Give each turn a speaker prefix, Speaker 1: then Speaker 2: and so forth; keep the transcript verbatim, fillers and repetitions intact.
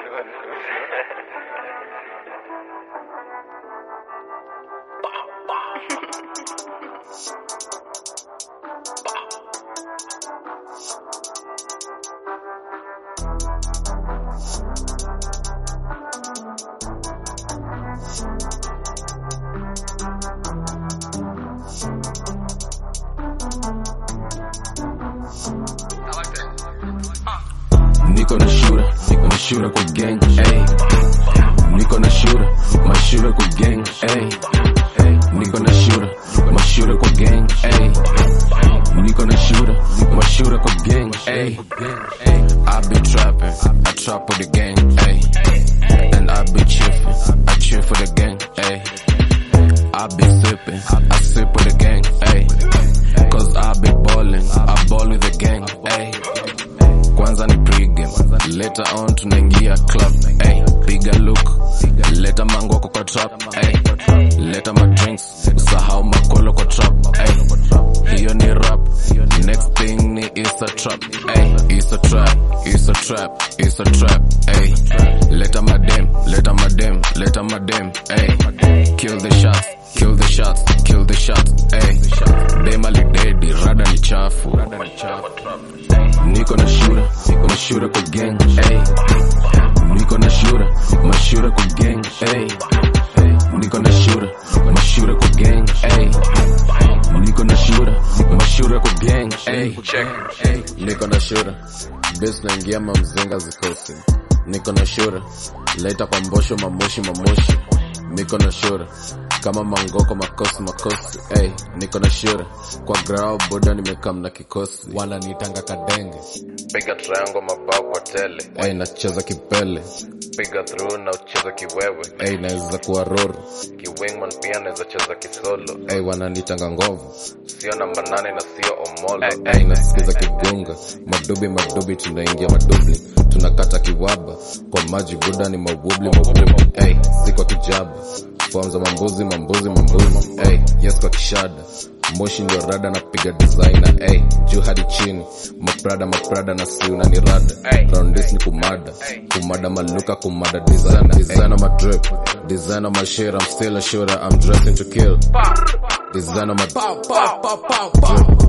Speaker 1: Niko na shooter, niko na shooter kwa gang, ayy. Niko na shooter, my shooter kwa gang, ayy. Niko na shooter, my shooter kwa gang, ayy. Niko na shooter, my shooter kwa gang, ayy. I be trapping, I trap with the gang, ayy. And I be chiffin', I chill for the gang, ayy. I be sippin', I sip with the gang, ayy. Cause I be ballin', I ball with the gang, ayy. Kwanza ni pregame, later on tunaingia club, ayy. Piga look, leta mangoko kwa trap, ayy. Leta ma drinks, usahau makolo kwa trap, ayy. Hiyo ni rap, next thing ni is a trap, ayy. Is a trap, is a trap, is a trap, ayy. Leta ma dem, leta ma dem, leta ma dem, ayy. Kill the shots, kill the shots, kill the shots, ayy. Dem ali dedi, rada ni chafu. Niko na shooter, niko na shooter kwa gang, ayy. Niko na shooter, my shooter kwa gang, ayy. Niko na shooter, my shooter kwa gang, ayy. Niko na shooter, my shooter kwa gang, ayy. Niko na shooter, bitch naingia mamzinga zikosi. Niko na shooter, later kwa mbosho mamoshi mamoshi. Niko na shooter, kama mangoko makosi makosi, ayy. Niko na shooter, kwa grau boda nimekam na kikosi. Wana nitanga kadenge, piga triangle mabao kwa tele, ayy. Nacheza kipele, piga through na ucheza kiwewe, ayy. Naeza kuwa roro, kiwingman pia naeza cheza kisolo, ayy. Wana nitanga ngovu, sio namba nane na sio omolo, ayy. Nasikiza kigunga, madubi madubi tunaingia madubli. Tunakata kiwaba, kwa maji buda ni mawubli mawubli, ayy. Ziko kijaba, forms za mambuzi mambuzi mambuzi, ayy. Yes kwa kishada, moshi ndio rada na piga designer, ayy. Juu hadi chini, maprada maprada na si unanirada. Round this ni kumada, kumada maluka kumada designer. Designer my drip, designer my shit, I'm still a shooter, I'm dressing to kill. Designer my drip.